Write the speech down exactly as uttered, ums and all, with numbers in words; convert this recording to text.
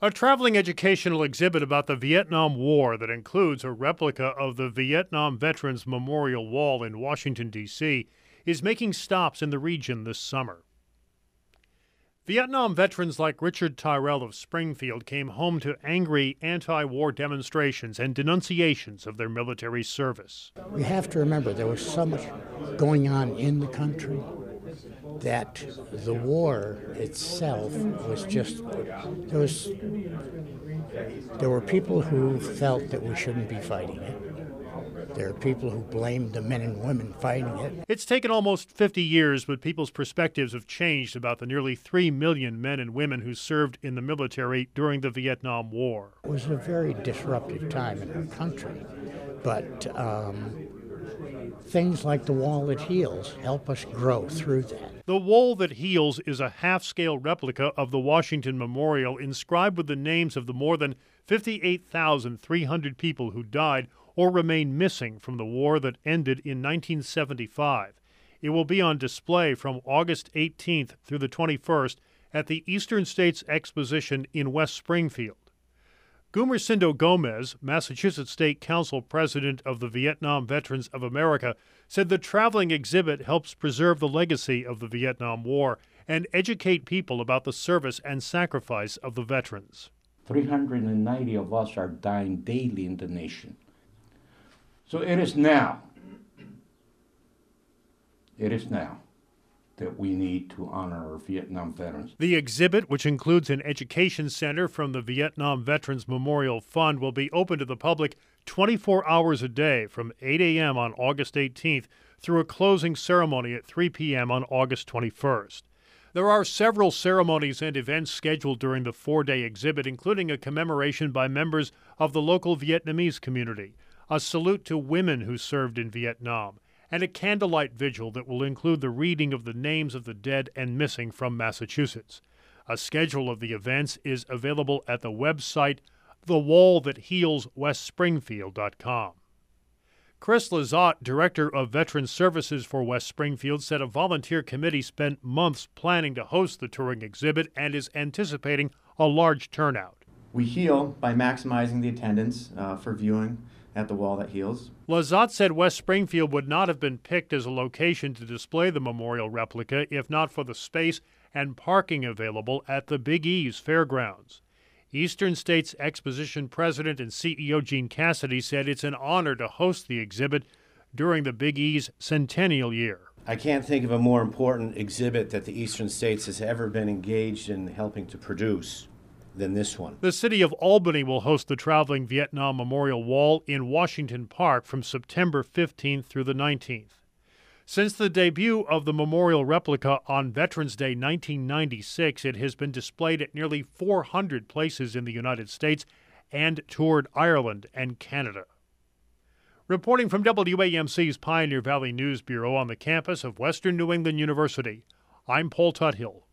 A traveling educational exhibit about the Vietnam War that includes a replica of the Vietnam Veterans Memorial Wall in Washington, D C, is making stops in the region this summer. Vietnam veterans like Richard Tyrell of Springfield came home to angry anti-war demonstrations and denunciations of their military service. We have to remember there was so much going on in the country that the war itself was just, there was, there were people who felt that we shouldn't be fighting it. There are people who blamed the men and women fighting it. It's taken almost fifty years, but people's perspectives have changed about the nearly three million men and women who served in the military during the Vietnam War. It was a very disruptive time in our country, but um, things like the Wall That Heals help us grow through that. The Wall That Heals is a half-scale replica of the Washington Memorial inscribed with the names of the more than fifty-eight thousand three hundred people who died or remain missing from the war that ended in nineteen seventy-five. It will be on display from August eighteenth through the twenty-first at the Eastern States Exposition in West Springfield. Gumersindo Gomez, Massachusetts State Council President of the Vietnam Veterans of America, said the traveling exhibit helps preserve the legacy of the Vietnam War and educate people about the service and sacrifice of the veterans. three hundred ninety of us are dying daily in the nation. So it is now, it is now that we need to honor our Vietnam veterans. The exhibit, which includes an education center from the Vietnam Veterans Memorial Fund, will be open to the public twenty-four hours a day from eight a.m. on August eighteenth through a closing ceremony at three p.m. on August twenty-first. There are several ceremonies and events scheduled during the four-day exhibit, including a commemoration by members of the local Vietnamese community, a salute to women who served in Vietnam, and a candlelight vigil that will include the reading of the names of the dead and missing from Massachusetts. A schedule of the events is available at the website the wall that heals west springfield dot com. Chris Lizotte, Director of Veteran Services for West Springfield, said a volunteer committee spent months planning to host the touring exhibit and is anticipating a large turnout. We heal by maximizing the attendance uh, for viewing at the Wall That Heals. Lizotte said West Springfield would not have been picked as a location to display the memorial replica if not for the space and parking available at the Big E's Fairgrounds. Eastern States Exposition President and C E O Gene Cassidy said it's an honor to host the exhibit during the Big E's centennial year. I can't think of a more important exhibit that the Eastern States has ever been engaged in helping to produce than this one. The city of Albany will host the traveling Vietnam Memorial Wall in Washington Park from September fifteenth through the nineteenth. Since the debut of the memorial replica on Veterans Day nineteen ninety-six, it has been displayed at nearly four hundred places in the United States and toured Ireland and Canada. Reporting from W A M C's Pioneer Valley News Bureau on the campus of Western New England University, I'm Paul Tuthill.